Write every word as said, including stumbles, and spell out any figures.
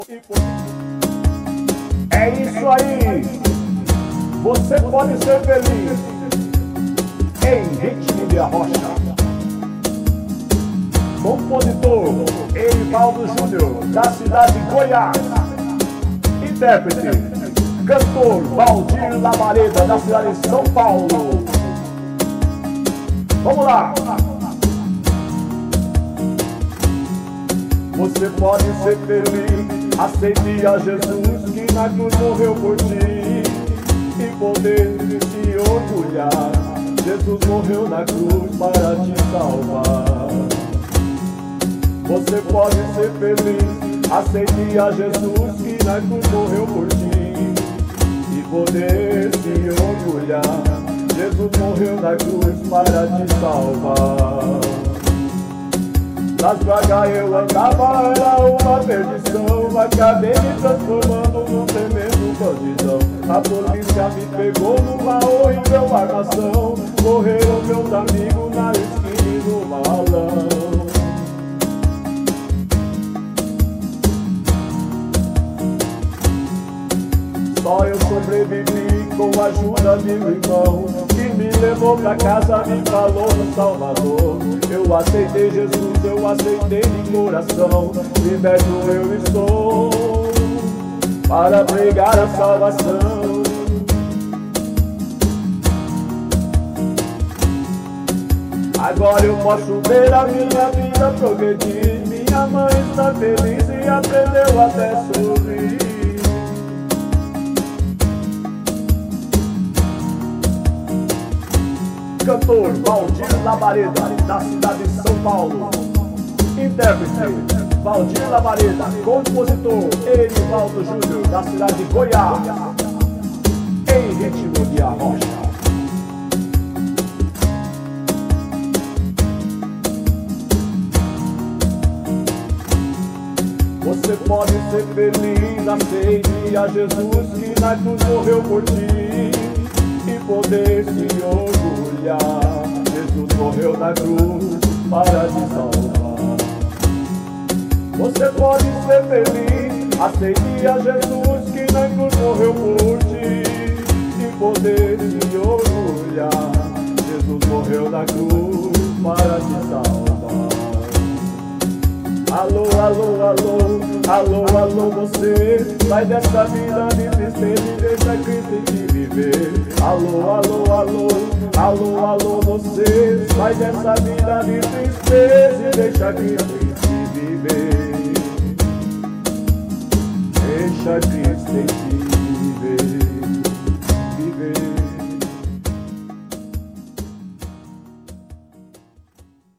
É isso aí, você pode ser feliz em ritmo de arrocha. Compositor Erivaldo Júnior, da cidade de Goiás. Intérprete, cantor Valdir Labareda, da cidade de São Paulo. Vamos lá! Você pode ser feliz, aceite a Jesus que na cruz morreu por ti e poder se orgulhar. Jesus morreu na cruz para te salvar. Você pode ser feliz, aceite a Jesus que na cruz morreu por ti e poder se orgulhar. Jesus morreu na cruz para te salvar. Nas vagas eu andava, era uma perdição. Acabei me transformando num tremendo bandidão. A polícia me pegou numa horrível armação. Morreram meus amigos na esquina e no malão. Só eu sobrevivi com a ajuda de meu irmão, que me levou pra casa, me falou no Salvador. Eu aceitei Jesus, eu aceitei de coração. Liberto eu estou para pregar a salvação. Agora eu posso ver a minha vida progredir. Minha mãe está feliz e aprendeu até sorrir. Cantor Valdir Labareda, da cidade de São Paulo. Intérprete Valdir Labareda. Compositor Erivaldo Júnior, da cidade de Goiás. Em ritmo de arrocha. Você pode ser feliz, aceite a Jesus que na cruz morreu por ti e poder se orgulhar. Jesus morreu na cruz para te salvar. Você pode ser feliz, aceite a Jesus que na cruz morreu por ti e poder se orgulhar. Jesus morreu na cruz para te salvar. Alô, alô, alô, alô, alô, você sai dessa vida de tristeza e deixa Cristo em te viver. Alô, alô, alô, alô, alô, você sai dessa vida de tristeza e deixa Cristo em te viver. Deixa Cristo em te viver.